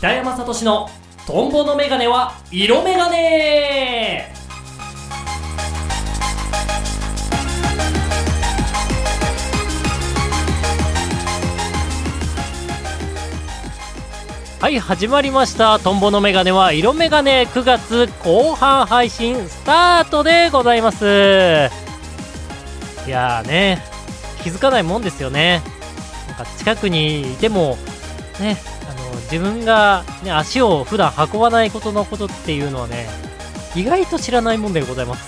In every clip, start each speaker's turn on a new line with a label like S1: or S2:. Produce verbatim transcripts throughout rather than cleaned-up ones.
S1: 北山さとしのトンボのメガネは色メガネ。はい、始まりました。トンボのメガネは色メガネ。くがつこう半配信スタートでございます。いやーね、気づかないもんですよね。なんか近くにいてもね、あの自分が、ね、足を普段運ばないことのことっていうのはね、意外と知らないもんでございます、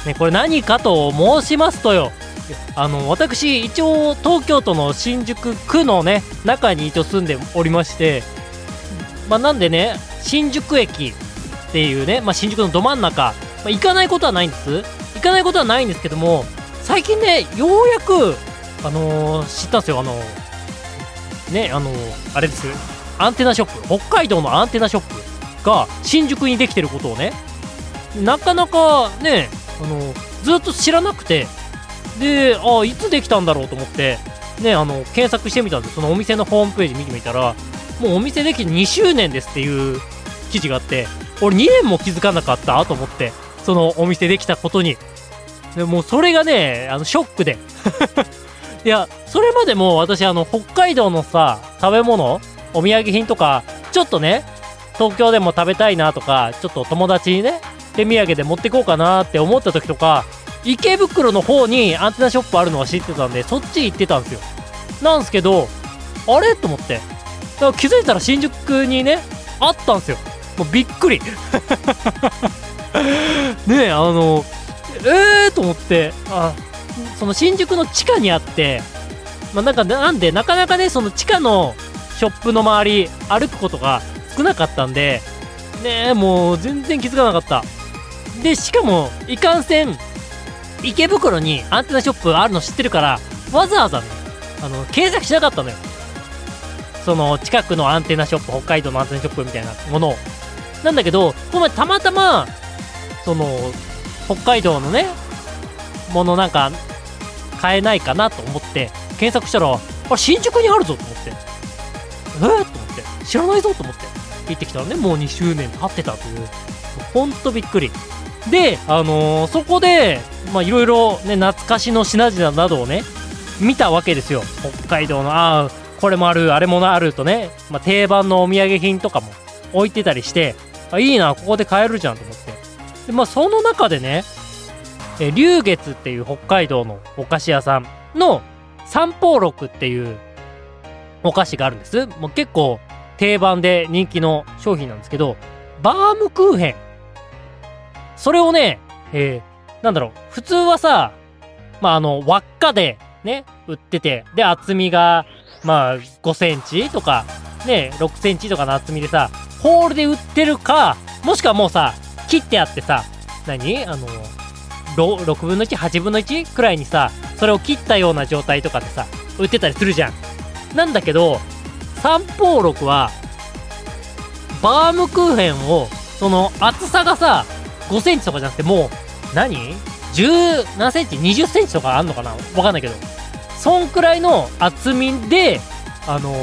S1: ね、これ何かと申しますとよ、あの私一応東京都の新宿区のね中に一応住んでおりまして、まあ、なんでね新宿駅っていうね、まあ、新宿のど真ん中、まあ、行かないことはないんです行かないことはないんですけども、最近ねようやくあのー、知ったんですよ。あのー、ねあのー、あれですアンテナショップ、北海道のアンテナショップが新宿にできてることをね、なかなかね、あのー、ずっと知らなくて、で、あ、いつできたんだろうと思ってね、あの検索してみたんです。そのお店のホームページ見てみたら、もうお店できてにしゅうねんですっていう記事があって、俺にねんも気づかなかったと思って、そのお店できたことに。でもうそれがね、あのショックでいや、それまでも私あの北海道のさ食べ物、お土産品とかちょっとね東京でも食べたいなとか、ちょっと友達にね手土産で持ってこうかなって思った時とか、池袋の方にアンテナショップあるのは知ってたんで、そっち行ってたんですよ。なんですけど、あれと思って、だから気づいたら新宿にねあったんですよ。もうびっくりねえ、あのえーと思って、あ、その新宿の地下にあって、まあ、なんかなんでなかなかねその地下のショップの周り歩くことが少なかったんでねえ、もう全然気づかなかった。でしかもいかんせん池袋にアンテナショップあるの知ってるから、わざわざねあの検索しなかったのよ、その近くのアンテナショップ、北海道のアンテナショップみたいなものを。なんだけどこの前たまたまその北海道のねものなんか買えないかなと思って検索したら、あれ新宿にあるぞと思って、えー、と思って知らないぞと思って行ってきたらね、もうにしゅうねん経ってたという、ほんとびっくりで、あのー、そこでまあいろいろね懐かしの品々などをね見たわけですよ。北海道のああこれもあるあれもあるとね、まあ、定番のお土産品とかも置いてたりして、あ、いいなここで買えるじゃんと思って、でまあその中でねえ龍月っていう北海道のお菓子屋さんの三宝六っていうお菓子があるんです。もう結構定番で人気の商品なんですけど、バームクーヘン、それをね、えー、なんだろう、普通はさ、まああの輪っかでね売ってて、で厚みがまあごセンチとかねろくセンチとかの厚みでさ、ホールで売ってるか、もしくはもうさ切ってあってさ、何あのろくぶんのいち、はちぶんのいちくらいにさそれを切ったような状態とかでさ売ってたりするじゃん。なんだけど三宝六はバームクーヘンをその厚さがさごセンチとかじゃなくて、もう何じゅう何センチ、にじゅっセンチとかあんのかな、わかんないけど、そんくらいの厚みで、あの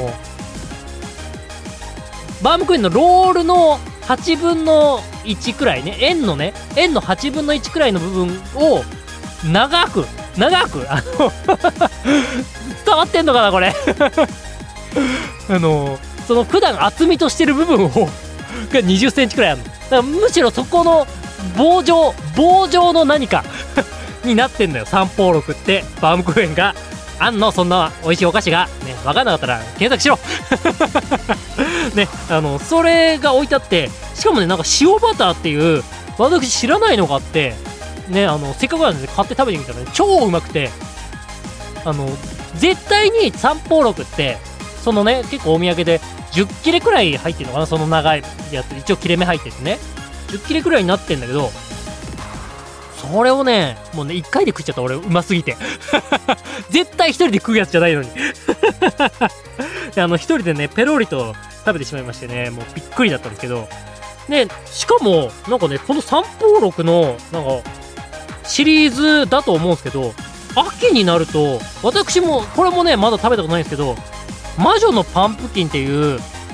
S1: バームクーヘンのロールのはちぶんのいちくらいね、円のね円のはちぶんのいちくらいの部分を長く長くあの伝わってんのかなこれあのその普段厚みとしてる部分をがにじゅっセンチくらいあるの。だからむしろそこの棒状棒状の何かになってんだよ、三宝六ってバームクーヘンがあんの。そんな美味しいお菓子がね、分かんなかったら検索しろね、あのそれが置いてあって、しかもねなんか塩バターっていう私知らないのがあってね、あのせっかくなんで買って食べてみたらね超うまくて、あの絶対に三宝六ってそのね結構お土産でじゅっ切れくらい入ってるのかな、その長いやつ一応切れ目入っててねじゅっ切れくらいになってんだけど、それをねもうねいっかいで食っちゃった俺、うますぎて絶対一人で食うやつじゃないのにであの一人でねペロリと食べてしまいましてね、もうびっくりだったんですけど、でしかもなんかねこの三宝六のなんかシリーズだと思うんですけど、秋になると私もこれもねまだ食べたことないんですけど、魔女のパンプキンっていう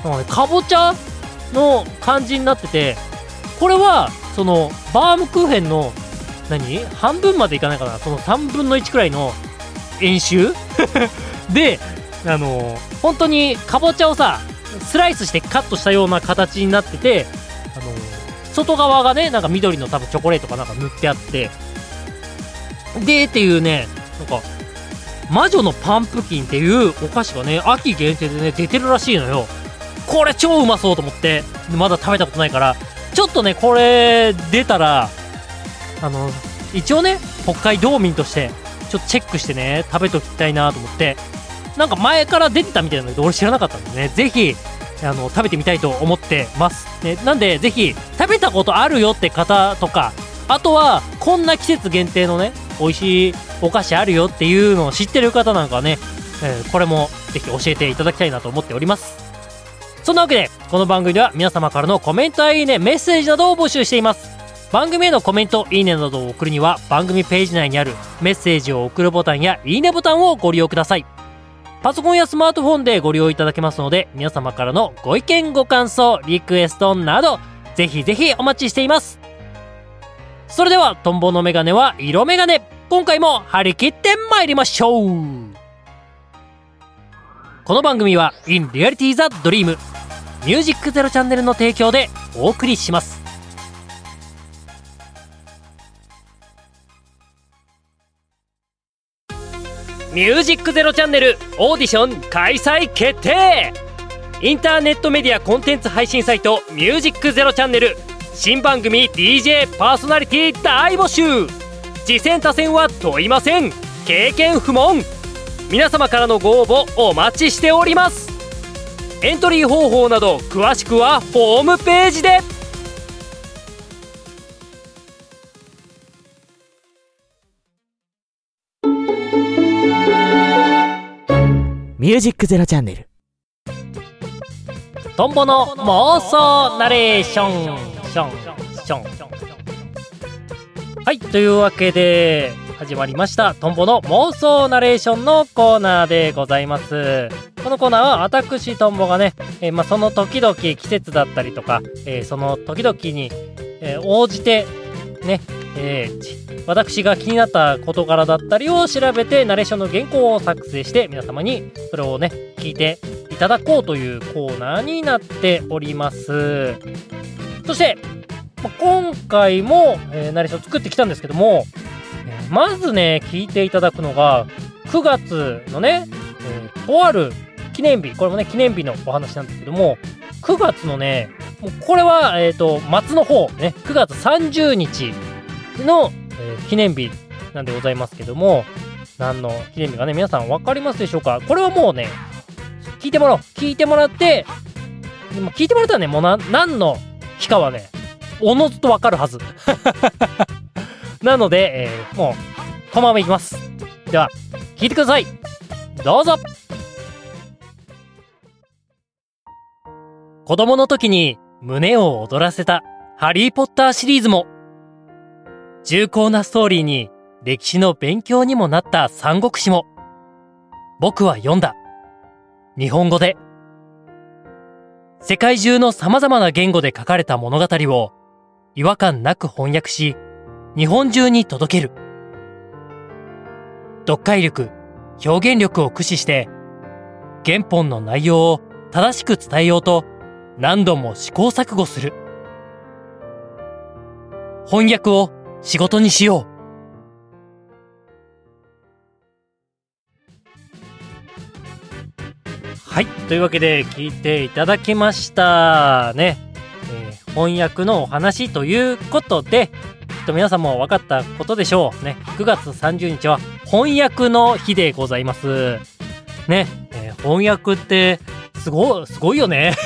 S1: なんかね、かぼちゃの感じになってて、これはそのバームクーヘンの何半分までいかないかな、そのさんぶんのいちくらいの円周で、あのー、本当にかぼちゃをさスライスしてカットしたような形になってて、あのー、外側がねなんか緑の多分チョコレートかなんか塗ってあって、でっていうね、なんか魔女のパンプキンっていうお菓子がね秋限定でね出てるらしいのよ。これ超うまそうと思って、まだ食べたことないから、ちょっとねこれ出たらあの一応ね北海道民としてちょっとチェックしてね食べときたいなと思って、なんか前から出てたみたいなんだけど俺知らなかったんでね、ぜひあの食べてみたいと思ってます、ね、なんでぜひ食べたことあるよって方とか、あとはこんな季節限定のね美味しいお菓子あるよっていうのを知ってる方なんかはね、えー、これもぜひ教えていただきたいなと思っております。そんなわけでこの番組では皆様からのコメントやいいね、メッセージなどを募集しています。番組へのコメント、いいねなどを送るには番組ページ内にあるメッセージを送るボタンやいいねボタンをご利用ください。パソコンやスマートフォンでご利用いただけますので、皆様からのご意見ご感想リクエストなどぜひぜひお待ちしています。それではトンボのメガネは色メガネ、今回も張り切って参りましょう。この番組は In Reality the Dream ミュージックゼロチャンネルの提供でお送りします。ミュージックゼロチャンネルオーディション開催決定。インターネットメディアコンテンツ配信サイトミュージックゼロチャンネル新番組 ディージェー パーソナリティ大募集。次戦他戦は問いません、経験不問。皆様からのご応募お待ちしております。エントリー方法など詳しくはホームページで。
S2: ミュージックゼロチャンネル
S1: トンボの妄想ナレーションションション。はい、というわけで始まりましたトンボの妄想ナレーションのコーナーでございます。このコーナーは私トンボがね、えーまあ、その時々季節だったりとか、えー、その時々に、えー、応じてね、えー、私が気になった事柄だったりを調べてナレーションの原稿を作成して皆様にそれをね聞いていただこうというコーナーになっております。そして今回も、えー、ナレーション作ってきたんですけども、えー、まずね聞いていただくのがくがつのね、えー、とある記念日、これもね記念日のお話なんですけども、くがつのねもうこれはえっと末の方ね、くがつさんじゅうにちの、えー、記念日なんでございますけども、何の記念日かね皆さん分かりますでしょうか。これはもうね聞いてもらおう聞いてもらって聞いてもらったらねもうな何の日かはねおのずと分かるはずなので、えー、もうこのままいきます。では聞いてください、どうぞ。子供の時に胸を躍らせたハリーポッターシリーズも、重厚なストーリーに歴史の勉強にもなった三国志も僕は読んだ。日本語で世界中の様々な言語で書かれた物語を違和感なく翻訳し日本中に届ける。読解力、表現力を駆使して原本の内容を正しく伝えようと何度も試行錯誤する。翻訳を仕事にしよう。はい、というわけで聞いていただきましたね、えー、翻訳のお話ということで、きっと皆さんも分かったことでしょうね。くがつさんじゅうにちは翻訳の日でございますね、えー、翻訳ってすごいすごいよね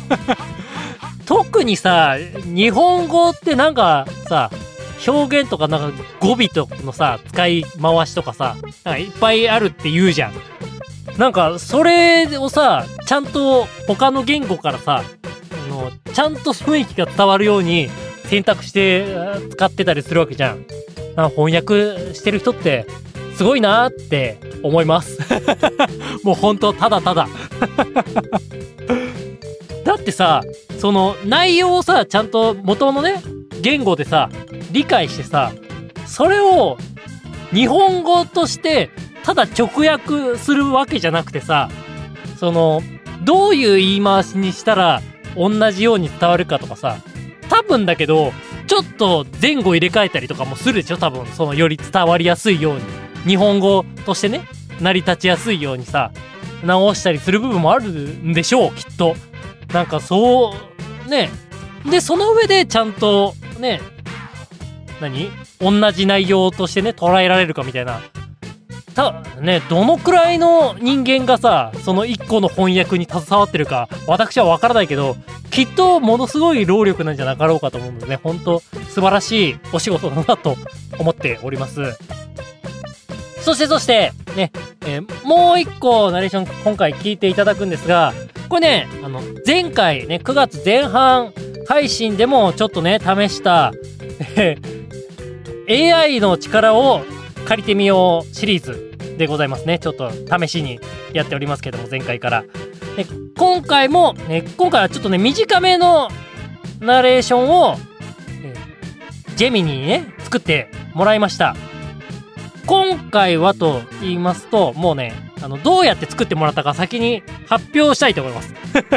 S1: 特にさ日本語ってなんかさ表現とかなんか語尾とのさ使い回しとかさなんかいっぱいあるって言うじゃん。なんかそれをさちゃんと他の言語からさあのちゃんと雰囲気が伝わるように選択して使ってたりするわけじゃん。なんか翻訳してる人ってすごいなーって思いますもうほんとただただだってさ、その内容をさ、ちゃんと元のね、言語でさ、理解してさ、それを日本語としてただ直訳するわけじゃなくてさ、そのどういう言い回しにしたら同じように伝わるかとかさ、多分だけどちょっと前後入れ替えたりとかもするでしょ、多分。そのより伝わりやすいように、日本語としてね、成り立ちやすいようにさ、直したりする部分もあるんでしょう、きっと。なんかそうね。でその上でちゃんとね、何同じ内容としてね捉えられるかみたいな。たね、どのくらいの人間がさ、その一個の翻訳に携わってるか私は分からないけど、きっとものすごい労力なんじゃなかろうかと思うのでね、本当素晴らしいお仕事だなと思っております。そしてそしてね、えー、もう一個ナレーション今回聞いていただくんですが、これね、あの前回ねくがつぜん半配信でもちょっとね試した、えー、エーアイ の力を借りてみようシリーズでございますね。ちょっと試しにやっておりますけども、前回から。で今回も、ね、今回はちょっとね短めのナレーションを、えー、ジェミニにね作ってもらいました。今回はと言いますと、もうね、あのどうやって作ってもらったか先に発表したいと思います。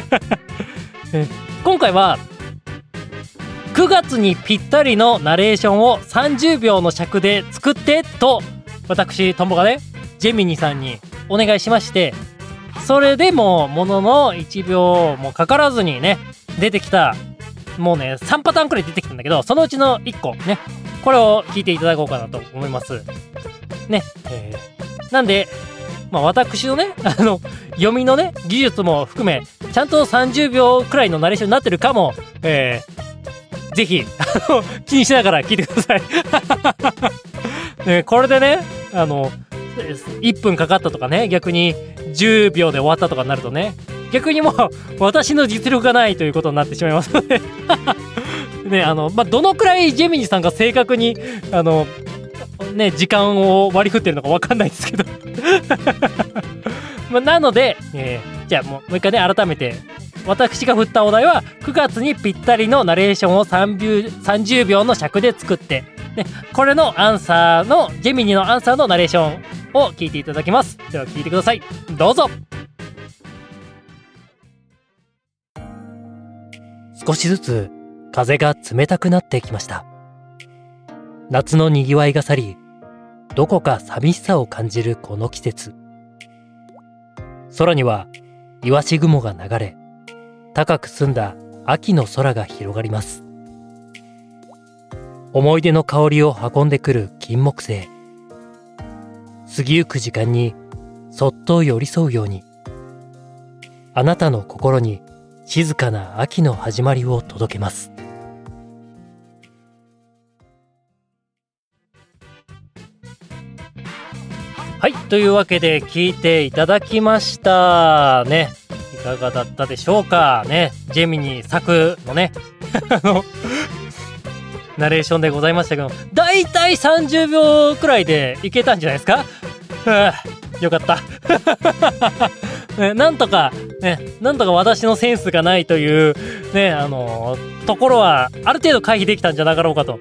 S1: 今回はくがつにぴったりのナレーションをさんじゅうびょうの尺で作ってと私ともがねジェミニさんにお願いしまして、それでももののいちびょうもかからずにね出てきた、もうねさんパターンくらい出てきたんだけど、そのうちのいっこね、これを聞いていただこうかなと思いますね。えー、なんでまあ私のねあの読みのね技術も含めちゃんとさんじゅうびょうくらいのナレーションになってるかも、えー、ぜひあの気にしながら聞いてください。ね、これでね、あのいっぷんかかったとかね、逆にじゅうびょうで終わったとかになるとね、逆にもう私の実力がないということになってしまいますのでね、あのまあどのくらいジェミニさんが正確にあのね時間を割り振ってるのか分かんないですけどまあなので、えー、じゃあもうもう一回ね改めて、私が振ったお題はくがつにぴったりのナレーションをさんじゅうびょうの尺で作って、ね、これのアンサーのジェミニのアンサーのナレーションを聞いていただきます。では聞いてください、どうぞ。少しずつ風が冷たくなってきました。夏のにぎわいが去り、どこか寂しさを感じるこの季節。空にはイワシ雲が流れ、高く澄んだ秋の空が広がります。思い出の香りを運んでくる金木犀。過ぎゆく時間にそっと寄り添うように、あなたの心に静かな秋の始まりを届けます。はい、というわけで聞いていただきましたね。いかがだったでしょうかね。ジェミニ作のねあのナレーションでございましたけど、だいたいさんじゅうびょうくらいでいけたんじゃないですか。はあ、よかったね、なんとかね、なんとか私のセンスがないというね、あのー、ところはある程度回避できたんじゃなかろうかと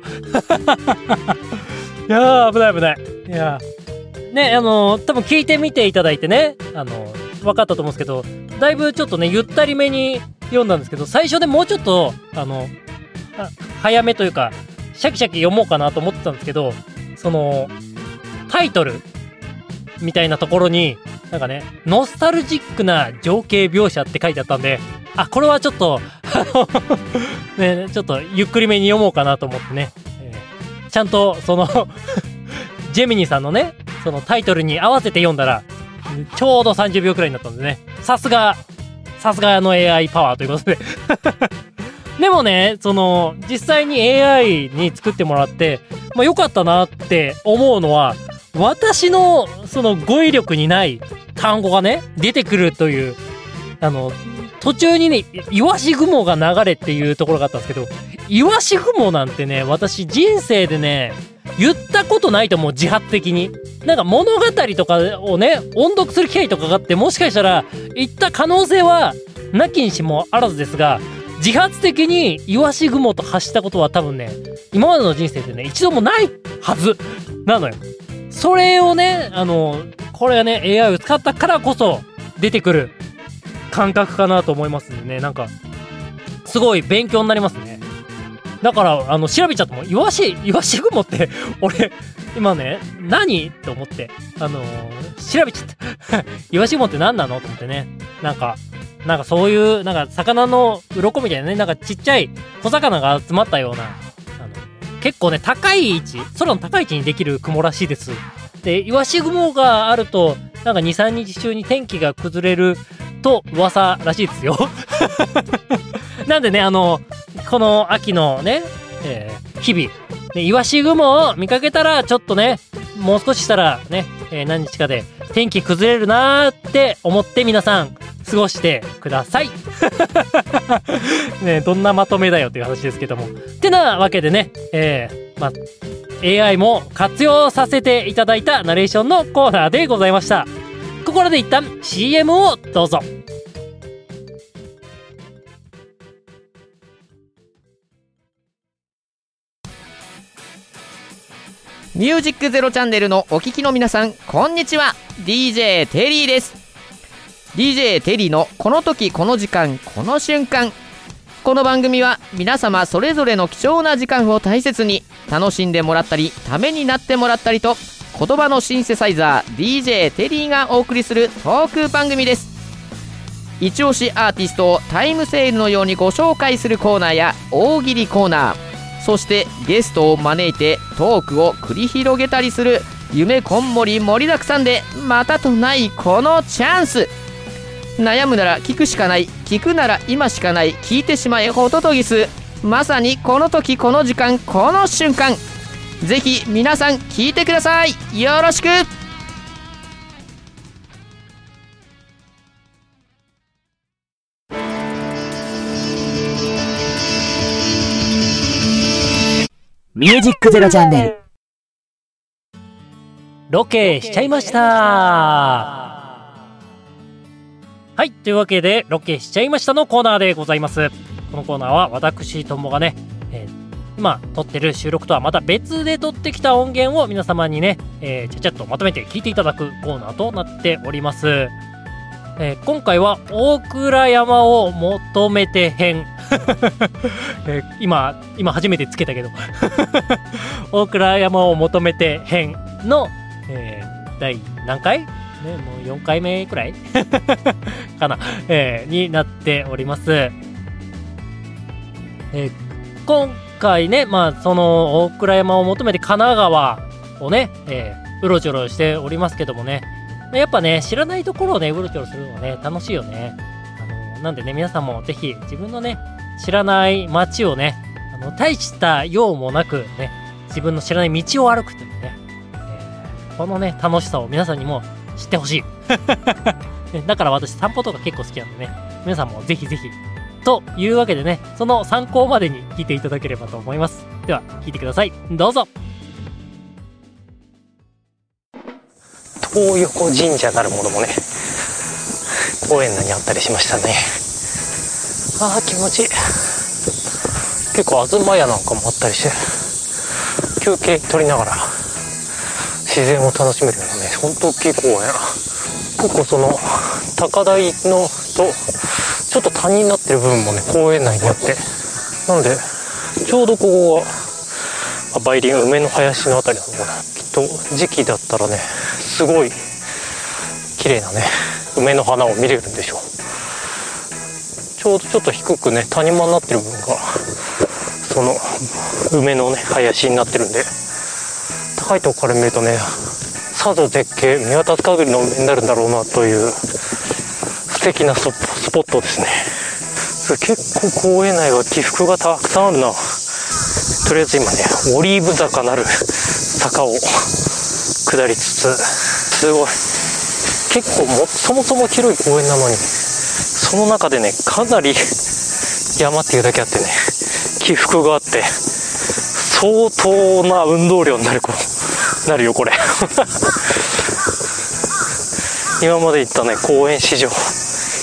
S1: いやー危ない危ない。いやーね、あのー、多分聞いてみていただいてね、あのー、分かったと思うんですけど、だいぶちょっとねゆったりめに読んだんですけど、最初でもうちょっとあのあ早めというかシャキシャキ読もうかなと思ってたんですけど、そのタイトルみたいなところになんかねノスタルジックな情景描写って書いてあったんで、あこれはちょっとねちょっとゆっくりめに読もうかなと思ってね、えー、ちゃんとそのジェミニさんのねそのタイトルに合わせて読んだらちょうどさんじゅうびょうくらいになったんでね、さすがさすがの エーアイ パワーということででもね、その実際に エーアイ に作ってもらって、まあ、良かったなって思うのは、私のその語彙力にない単語がね出てくるという、あの途中にねイワシ雲が流れっていうところがあったんですけど、イワシ雲なんてね私人生でね言ったことないと思う。自発的になんか物語とかをね音読する機会とかがあって、もしかしたら言った可能性はなきにしもあらずですが、自発的にイワシ雲と発したことは多分ね、今までの人生でね一度もないはずなのよ。それをね、あのこれがね エーアイ を使ったからこそ出てくる感覚かなと思いますんでね、なんかすごい勉強になりますね。だからあの調べちゃったもん、イワシイワシ雲って俺今ね何と思ってあのー、調べちゃったイワシ雲って何なのと思ってね、なんかなんかそういうなんか魚の鱗みたいなね、なんかちっちゃい小魚が集まったような、あの結構ね高い位置、空の高い位置にできる雲らしいです。でイワシ雲があるとなんか にさんにち中に天気が崩れると噂らしいですよなんでね、あのこの秋のね、えー、日々ね、イワシ雲を見かけたらちょっとね、もう少ししたらね、えー、何日かで天気崩れるなーって思って皆さん過ごしてくださいね、どんなまとめだよっていう話ですけども。ってなわけでね、えー、まあ エーアイ も活用させていただいたナレーションのコーナーでございました。ここらで一旦 シーエム をどうぞ。
S2: ミュージックゼロチャンネルのお聞きの皆さん、こんにちは。 ディージェー テリーです。 ディージェー テリーのこの時この時間この瞬間。この番組は皆様それぞれの貴重な時間を大切に楽しんでもらったりためになってもらったりと、言葉のシンセサイザー ディージェー テリーがお送りするトーク番組です。一押しアーティストをタイムセールのようにご紹介するコーナーや大喜利コーナー、そしてゲストを招いてトークを繰り広げたりする夢こんもり盛りだくさんでまたとないこのチャンス。悩むなら聞くしかない、聞くなら今しかない、聞いてしまえホトトギス。まさにこの時この時間この瞬間、ぜひ皆さん聞いてください。よろしく。
S3: ミュージックゼロチャンネル。
S1: ロケしちゃいました。はい、というわけでロケしちゃいましたのコーナーでございます。このコーナーは私ともがね、えー、今撮ってる収録とはまた別で撮ってきた音源を皆様にね、えー、ちゃちゃっとまとめて聞いていただくコーナーとなっております。えー、今回は大倉山を求めて編えー、今今初めてつけたけど大倉山を求めて編の、えー、第何回、ね、もうよんかいめくらいかな、えー、になっております。えー、今回ね、まあその大倉山を求めて神奈川をね、えー、うろちょろしておりますけどもね、やっぱね知らないところをねうろちょろするのはね楽しいよね。あのなんでね、皆さんもぜひ自分のね知らない街をね、あの大した用もなくね、自分の知らない道を歩くっていうね、えー、このね楽しさを皆さんにも知ってほしいだから私散歩とか結構好きなんでね、皆さんもぜひぜひというわけでね、その参考までに聞いていただければと思います。では聞いてください、どうぞ。
S4: 東横神社なるものもね公園内にあったりしましたね。あー気持ちいい。結構東屋なんかもあったりして休憩取りながら自然を楽しめるようなね、ほんと大きい公園。結構その高台のとちょっと谷になってる部分もね公園内にあって、なのでちょうどここは梅林梅の林のあたりなのかな、きっと時期だったらねすごい綺麗なね梅の花を見れるんでしょう。ちょうどちょっと低くね谷間になってる部分がその梅のね林になってるんで、高いとこから見るとねさぞ絶景見渡す限りの梅になるんだろうなという素敵なスポットですね。結構公園内は起伏がたくさんあるな。とりあえず今ねオリーブ坂なる坂を下りつつ、すごい結構もそもそも広い公園なのにその中でねかなり山っていうだけあってね起伏があって相当な運動量になるこなるよこれ今まで行ったね公園史上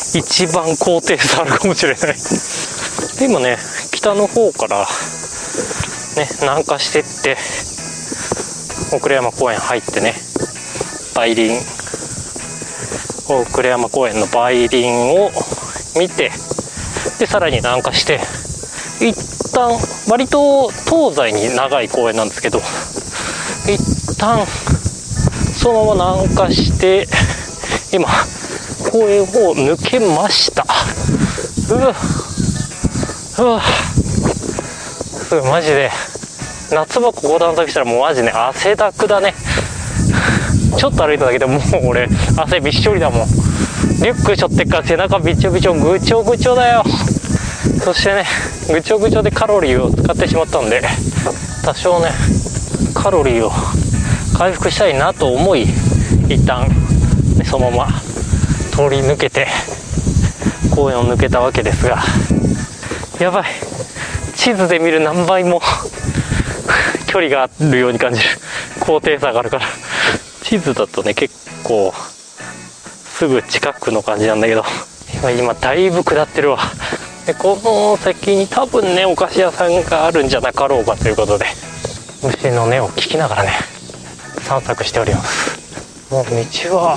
S4: 一番高低差あるかもしれない。で今ね、北の方からね南下してって大倉山公園入ってね、梅林大倉山公園の梅林を見て、でさらに南下して一旦割と東西に長い公園なんですけど、一旦そのまま南下して今公園を抜けました。うわうわすごいマジで夏場ここ段差したらもうマジね汗だくだね。ちょっと歩いただけでもう俺汗びっしょりだもん。リュック背負ってっから背中びちょびちょぐちょぐちょだよ。そしてねぐちょぐちょでカロリーを使ってしまったんで、多少ねカロリーを回復したいなと思い、一旦そのまま通り抜けて公園を抜けたわけですが、やばい、地図で見る何倍も距離があるように感じる。高低差があるから、地図だとね結構すぐ近くの感じなんだけど、今今だいぶ下ってるわ。でこの先に多分ねお菓子屋さんがあるんじゃなかろうかということで、虫の音を聞きながらね散策しております。もう道は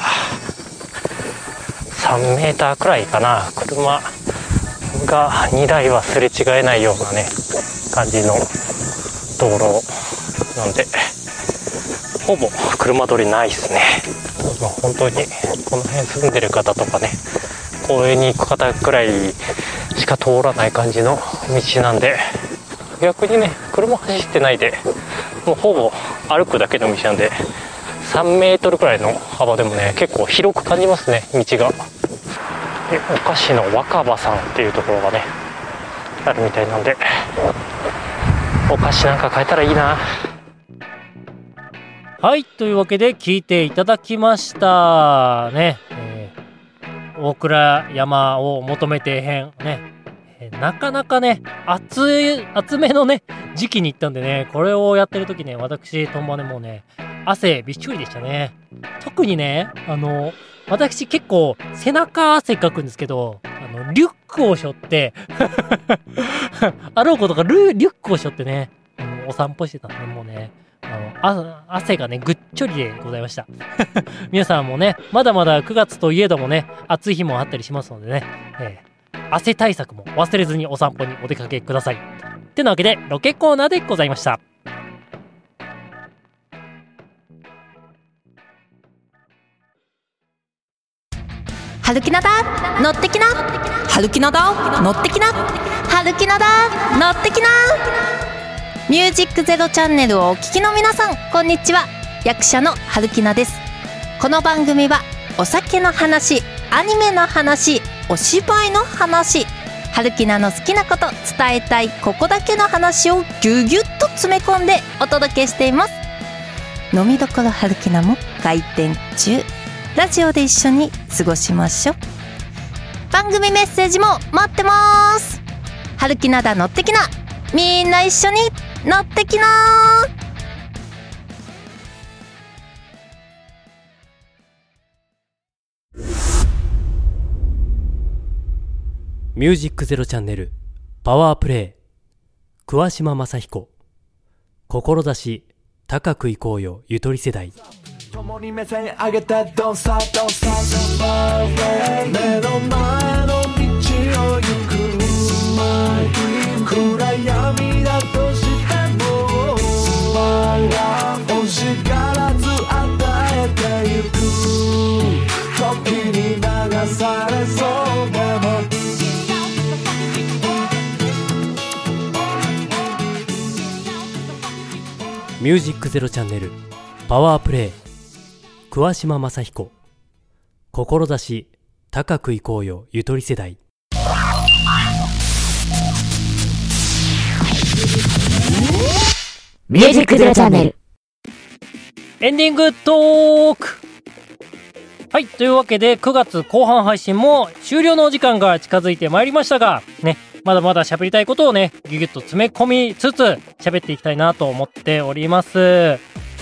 S4: さんメーターくらいかな。車がにだいはすれ違えないようなね感じの道路なんで、ほぼ車通りないですね。まあ、本当にこの辺住んでる方とかね公園に行く方くらいしか通らない感じの道なんで、逆にね車走ってないでもうほぼ歩くだけの道なんで、さんメートルくらいの幅でもね結構広く感じますね道が。でお菓子の若葉さんっていうところがねあるみたいなんで、お菓子なんか買えたらいいな。
S1: はい、というわけで聞いていただきましたね、えー、大倉山を求めて編ね、えー、なかなかね暑い暑めのね時期に行ったんでね、これをやってる時ね私とんばねもうね汗びっしょりでしたね。特にねあの私結構背中汗かくんですけど、あのリュックを背負ってあろうことかリュックを背負ってねあのお散歩してたんで、もうねあのあ汗がねぐっちょりでございました皆さんもねまだまだくがつといえどもね暑い日もあったりしますのでね、えー、汗対策も忘れずにお散歩にお出かけください。ってなわけでロケコーナーでございました。
S5: はるきなだ乗ってきな、はるきなだ乗ってきな、はるきなだ乗ってきな。ミュージックゼロチャンネルをお聞きの皆さん、こんにちは。役者のはるきなです。この番組はお酒の話、アニメの話、お芝居の話、はるきなの好きなこと、伝えたいここだけの話をぎゅぎゅっと詰め込んでお届けしています。飲みどころはるきなも開店中。ラジオで一緒に過ごしましょう。番組メッセージも待ってます。はるきなだ乗ってきな、みんな一緒に乗ってきな。
S1: ミュージックゼロチャンネルパワープレイ、桑島正彦。志高くいこうよゆとり世代。
S6: 共に目線上げて Don't stop, don't stop 目の前の道を行く暗闇だとしても星からず与えてゆく時に流されそうでも
S1: ミュージックゼロチャンネルパワープレイ、桑島正彦。志高くいこうよゆとり世代。
S3: ミュージックゼロチャンネル
S1: エンディングトーク。はい、というわけでくがつこう半配信も終了のお時間が近づいてまいりましたがね、まだまだ喋りたいことをねギュギュッと詰め込みつつ喋っていきたいなと思っております。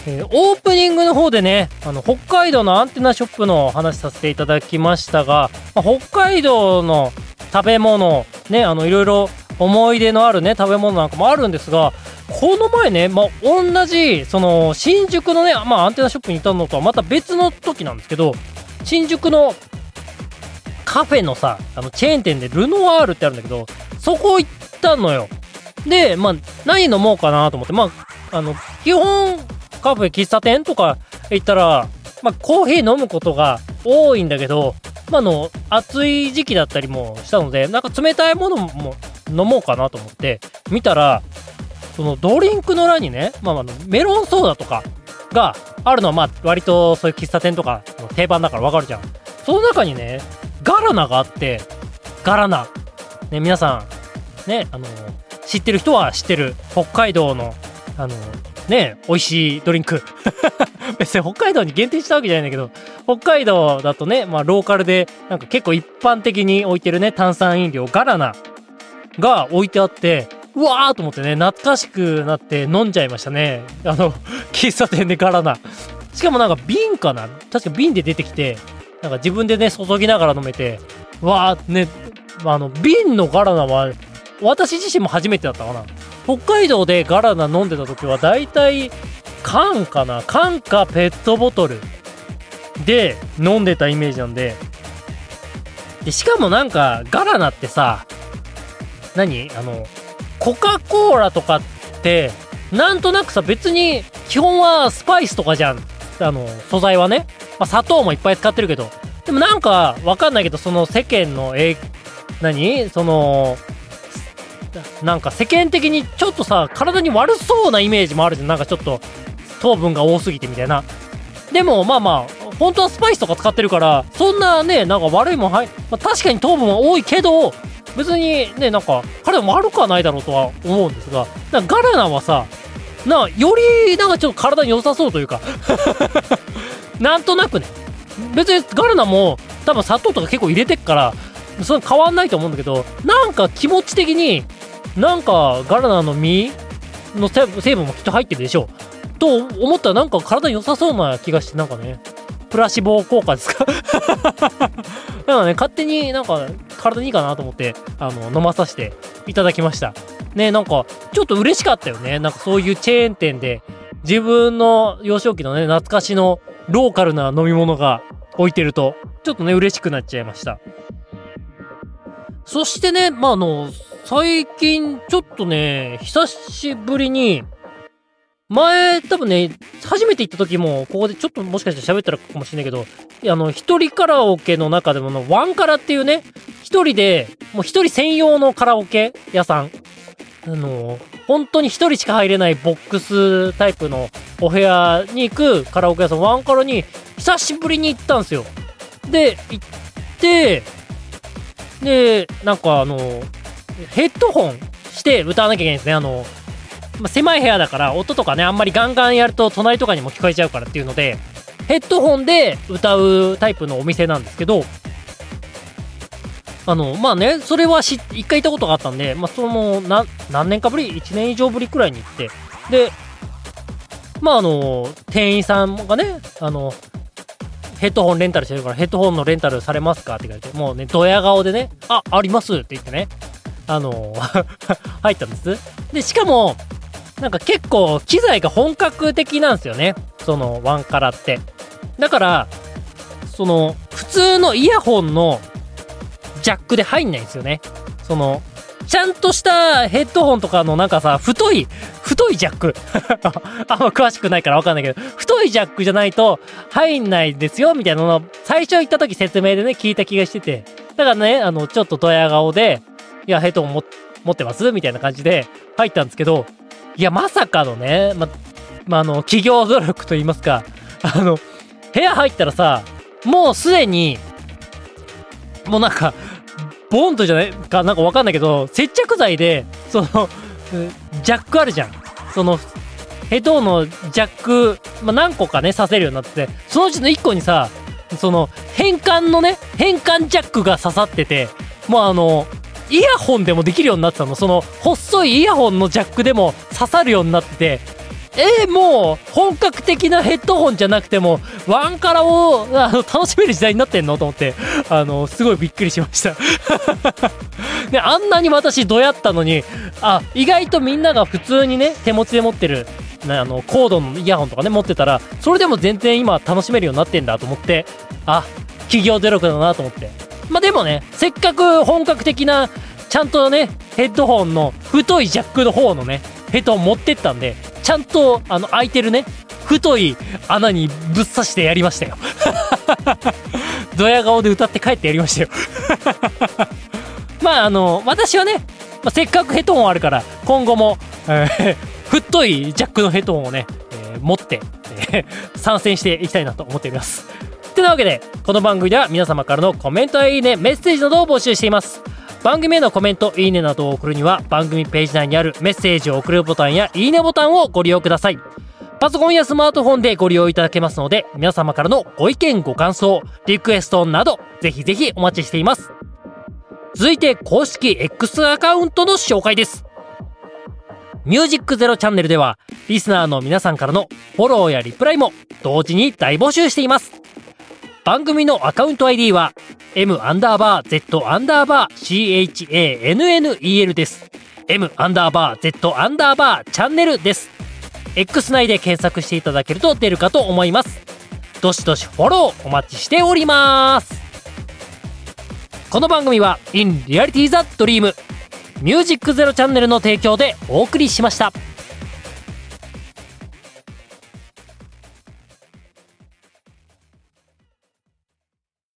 S1: えー、オープニングの方でね、あの北海道のアンテナショップの話させていただきましたが、まあ、北海道の食べ物ね、あのいろいろ思い出のあるね食べ物なんかもあるんですが、この前ね、まあ、同じその新宿のね、まあ、アンテナショップにいたのとはまた別の時なんですけど、新宿のカフェのさ、あのチェーン店でルノワールってあるんだけど、そこ行ったのよ。で、まあ何飲もうかなと思って、まああの基本カフェ喫茶店とか行ったら、まあコーヒー飲むことが多いんだけど、まああの暑い時期だったりもしたので、なんか冷たいものも飲もうかなと思って見たら、そのドリンクの欄にね、まああのメロンソーダとかがあるのはまあ割とそういう喫茶店とかの定番だからわかるじゃん。その中にねガラナがあって、ガラナね、皆さんね、あの知ってる人は知ってる北海道のあのね美味しいドリンク別に北海道に限定したわけじゃないんだけど、北海道だとね、まあローカルでなんか結構一般的に置いてるね炭酸飲料ガラナが置いてあって、うわーと思ってね、懐かしくなって飲んじゃいましたね。あの喫茶店でガラナ、しかもなんか瓶かな、確か瓶で出てきて、なんか自分でね注ぎながら飲めて、わーね、あの瓶のガラナは私自身も初めてだったかな。北海道でガラナ飲んでた時はだいたい缶かな、缶かペットボトルで飲んでたイメージなんで、でしかもなんかガラナってさ、何あのコカ・コーラとかってなんとなくさ、別に基本はスパイスとかじゃん、あの素材はね、まあ、砂糖もいっぱい使ってるけど、でもなんかわかんないけど、その世間のえ何そのなんか世間的にちょっとさ体に悪そうなイメージもあるじゃん。なんかちょっと糖分が多すぎてみたいな。でもまあまあ本当はスパイスとか使ってるから、そんなねなんか悪いもんはい、まあ、確かに糖分は多いけど別にねなんか体も悪くはないだろうとは思うんですが、なんかガラナはさなよりなんかちょっと体に良さそうというかなんとなくね、別にガラナも多分砂糖とか結構入れてっからそれ変わんないと思うんだけど、なんか気持ち的になんかガラナの実の成分もきっと入ってるでしょうと思ったら、なんか体に良さそうな気がして、なんかねプラシボ効果ですかなんかね勝手になんか体にいいかなと思ってあの飲まさせていただきましたね。なんかちょっと嬉しかったよね。なんかそういうチェーン店で自分の幼少期のね懐かしのローカルな飲み物が置いてるとちょっとね嬉しくなっちゃいました。そしてね、まああの最近ちょっとね久しぶりに、前多分ね初めて行った時もここでちょっともしかして喋ったらかもしれないけど、あの一人カラオケの中でものワンカラっていうね、一人でもう一人専用のカラオケ屋さん、あの本当に一人しか入れないボックスタイプのお部屋に行くカラオケ屋さん、ワンカラに久しぶりに行ったんですよ。で行ってでなんかあのヘッドホンして歌わなきゃいけないんですね。あの、まあ、狭い部屋だから音とかねあんまりガンガンやると隣とかにも聞こえちゃうからっていうのでヘッドホンで歌うタイプのお店なんですけど、あのまあねそれはし一回行ったことがあったんで、まあそのな何年かぶりいちねん以上ぶりくらいに行って、でまああの店員さんがねあのヘッドホンレンタルしてるからヘッドホンのレンタルされますかって言われて、もうねドヤ顔でねあありますって言ってねあの入ったんです。でしかもなんか結構機材が本格的なんですよね、そのワンカラって。だからその普通のイヤホンのジャックで入んないんですよね。そのちゃんとしたヘッドホンとかのなんかさ太い太いジャックあんま詳しくないから分かんないけど、太いジャックじゃないと入んないですよみたいなのを最初行った時説明でね聞いた気がしてて、だからねあのちょっとドヤ顔でいやヘッドホンも持ってますみたいな感じで入ったんですけど、いやまさかのねま、まあの企業努力と言いますか、あの部屋入ったらさもうすでにもうなんかボンドじゃないかなんかわかんないけど接着剤でそのジャックあるじゃん、そのヘッドホンのジャック、まあ、何個かね刺せるようになってて、そのうちのいっこにさその変換のね変換ジャックが刺さってて、もうあのイヤホンでもできるようになってたの。その細いイヤホンのジャックでも刺さるようになってて、 えー、もう本格的なヘッドホンじゃなくてもワンカラをあの楽しめる時代になってんのと思って、あのすごいびっくりしましたで、あんなに私どやったのに、あ、意外とみんなが普通にね手持ちで持ってるあのコードのイヤホンとかね持ってたら、それでも全然今楽しめるようになってんだと思って、あ、企業努力だなと思って。まあでもね、せっかく本格的なちゃんとねヘッドホンの太いジャックの方のねヘッドホン持ってったんで、ちゃんとあの開いてるね太い穴にぶっ刺してやりましたよドヤ顔で歌って帰ってやりましたよまああの私はね、まあ、せっかくヘッドホンあるから今後も、えー、太いジャックのヘッドホンをね、えー、持って、えー、参戦していきたいなと思っております。てなわけで、この番組では皆様からのコメントやいいね、メッセージなどを募集しています。番組へのコメント、いいねなどを送るには番組ページ内にあるメッセージを送るボタンやいいねボタンをご利用ください。パソコンやスマートフォンでご利用いただけますので、皆様からのご意見ご感想、リクエストなどぜひぜひお待ちしています。続いて公式 X アカウントの紹介です。ミュージックゼロチャンネルではリスナーの皆さんからのフォローやリプライも同時に大募集しています。番組のアカウント アイディー は M アンダーバー Z アンダーバー シーエイチエーエヌエヌイーエル です。 M アンダーバー Z アンダーバーチャンネルです。 X 内で検索していただけると出るかと思います。どしどしフォローお待ちしております。この番組は In Reality the Dream ミュージックゼロチャンネルの提供でお送りしました。